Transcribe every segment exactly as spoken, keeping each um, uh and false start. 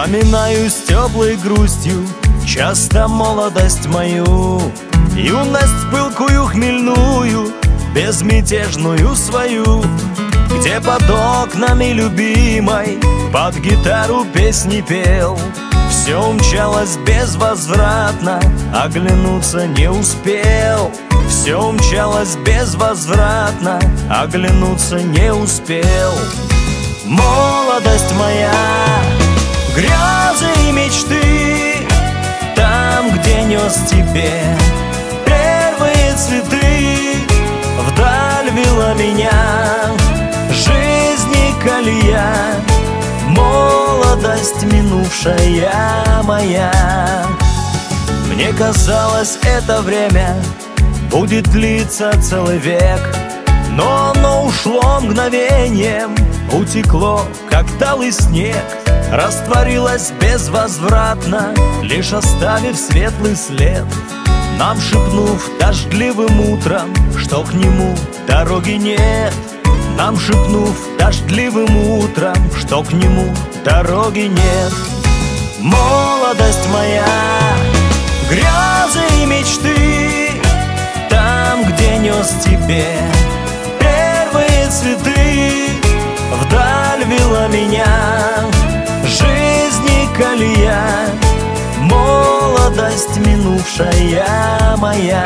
Вспоминаю с теплой грустью часто молодость мою, юность пылкую хмельную, безмятежную свою, где под окнами любимой под гитару песни пел. Все умчалось безвозвратно, оглянуться не успел. Все умчалось безвозвратно, оглянуться не успел. Молодость моя, грезы и мечты, там, где нес тебе первые цветы, вдаль вела меня жизни колея. Молодость минувшая моя. Мне казалось, это время будет длиться целый век, но оно ушло мгновением, утекло, как талый снег, растворилось безвозвратно, лишь оставив светлый след, нам шепнув дождливым утром, что к нему дороги нет. Нам шепнув дождливым утром, что к нему дороги нет. Молодость моя, грезы и мечты, там, где нес тебе первые цветы, вдаль вела меня жизни колея. Молодость минувшая моя.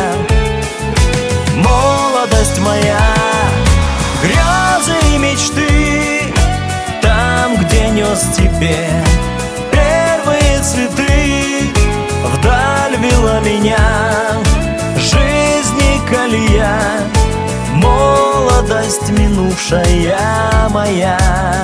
Молодость моя, грезы и мечты, там, где нес тебе первые цветы, вдаль вела меня жизни колея. Молодость минувшая моя.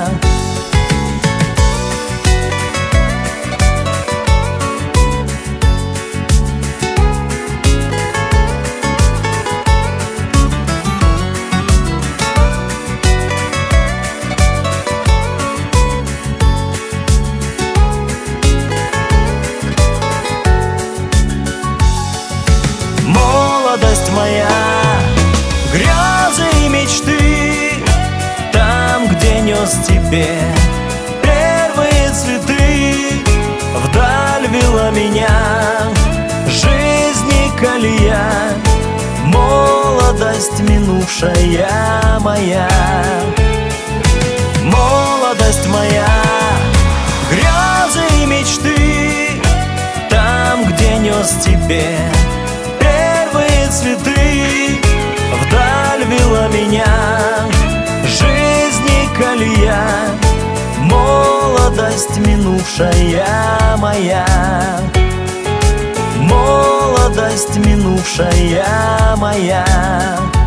Молодость моя, грезы и мечты, там, где нес тебе первые цветы, вдаль вела меня жизни колея. Молодость минувшая моя. Молодость моя, грезы и мечты, там, где нес тебе цветы, вдаль вела меня жизни колея. Молодость минувшая моя. Молодость минувшая моя.